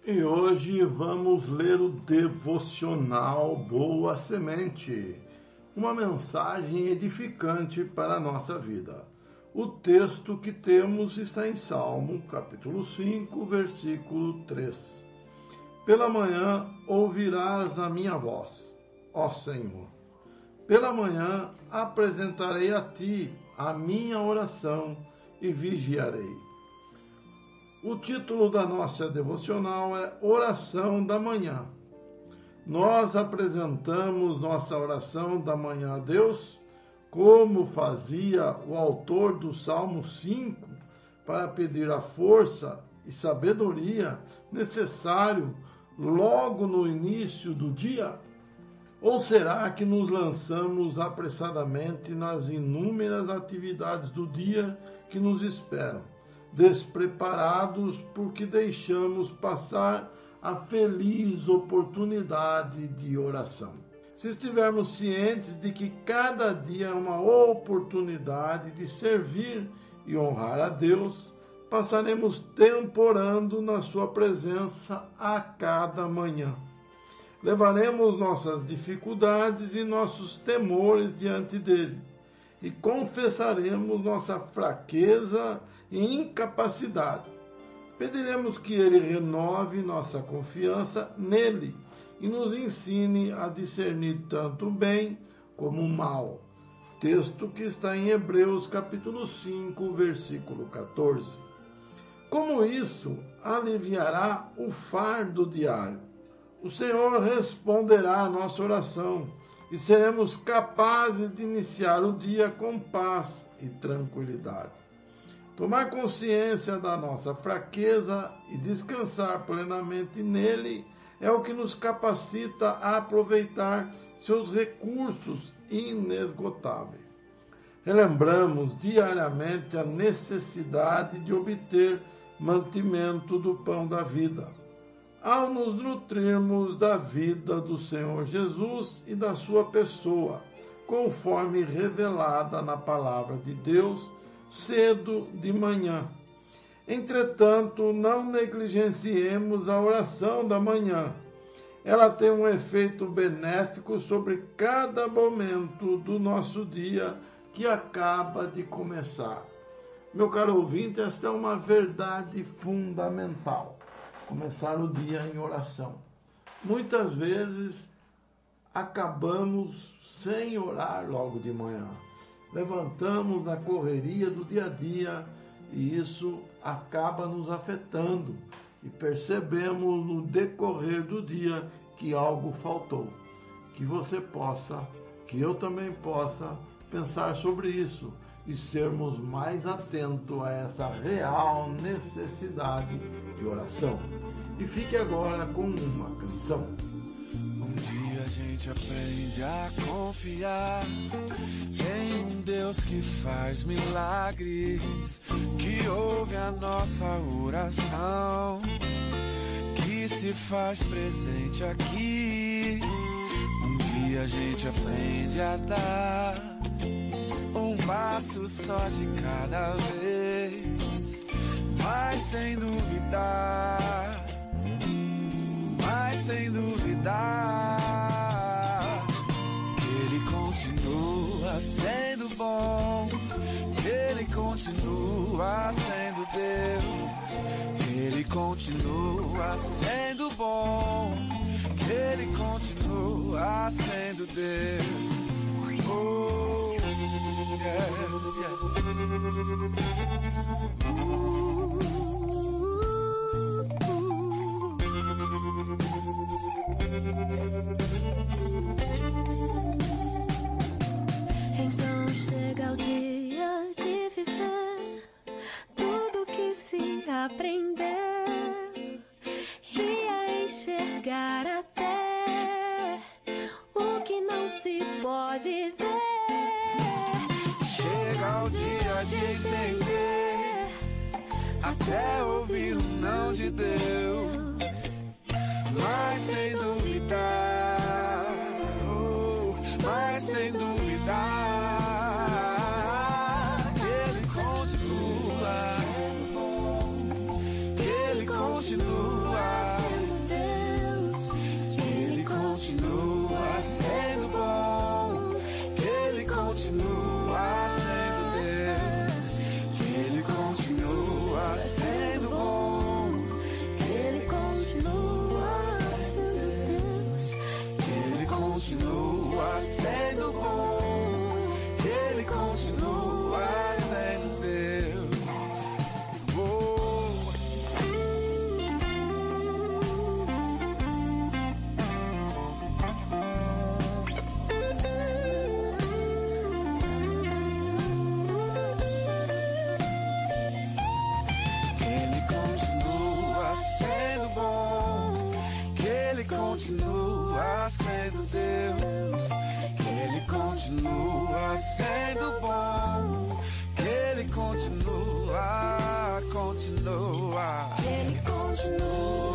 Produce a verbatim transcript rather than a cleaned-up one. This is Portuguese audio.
E hoje vamos ler o devocional Boa Semente, uma mensagem edificante para a nossa vida. O texto que temos está em Salmo, capítulo cinco, versículo três. Pela manhã ouvirás a minha voz, ó Senhor. Pela manhã apresentarei a ti a minha oração e vigiarei. O título da nossa devocional é Oração da Manhã. Nós apresentamos nossa oração da manhã a Deus, como fazia o autor do Salmo cinco, para pedir a força e sabedoria necessário logo no início do dia? Ou será que nos lançamos apressadamente nas inúmeras atividades do dia que nos esperam, despreparados porque deixamos passar a feliz oportunidade de oração? Se estivermos cientes de que cada dia é uma oportunidade de servir e honrar a Deus, passaremos tempo orando na sua presença a cada manhã. Levaremos nossas dificuldades e nossos temores diante dele e confessaremos nossa fraqueza e incapacidade. Pediremos que ele renove nossa confiança nele e nos ensine a discernir tanto o bem como o mal. Texto que está em Hebreus capítulo cinco, versículo catorze. Como isso aliviará o fardo diário? O Senhor responderá a nossa oração e seremos capazes de iniciar o dia com paz e tranquilidade. Tomar consciência da nossa fraqueza e descansar plenamente nele é o que nos capacita a aproveitar seus recursos inesgotáveis. Relembramos diariamente a necessidade de obter mantimento do pão da vida, ao nos nutrirmos da vida do Senhor Jesus e da sua pessoa, conforme revelada na palavra de Deus, cedo de manhã. Entretanto, não negligenciemos a oração da manhã. Ela tem um efeito benéfico sobre cada momento do nosso dia que acaba de começar. Meu caro ouvinte, esta é uma verdade fundamental. Começar o dia em oração. Muitas vezes acabamos sem orar logo de manhã. Levantamos na correria do dia a dia e isso acaba nos afetando e percebemos no decorrer do dia que algo faltou. Que você possa, que eu também possa pensar sobre isso e sermos mais atentos a essa real necessidade de oração. E fique agora com uma canção. Um dia a gente aprende a confiar em um Deus que faz milagres, que ouve a nossa oração, que se faz presente aqui. Um dia a gente aprende a dar um passo só de cada vez, mas sem duvidar, mas sem duvidar, que Ele continua sendo bom, que Ele continua sendo Deus, que Ele continua sendo bom, que Ele continua sendo Deus. Oh, yeah, yeah. Então chega o dia de viver tudo que se aprender e a enxergar até o que não se pode ver. Chega o dia de entender, até ouvir o não de Deus, mas sem duvidar, oh, mas sem duvidar, que Ele continua sendo bom, que Ele continua sendo continua sendo bom, que Ele continua sendo Deus. Oh. Que Ele continua sendo bom, que Ele continua sendo Deus, que Ele continua sendo bom, que Ele continua, continua, que Ele continua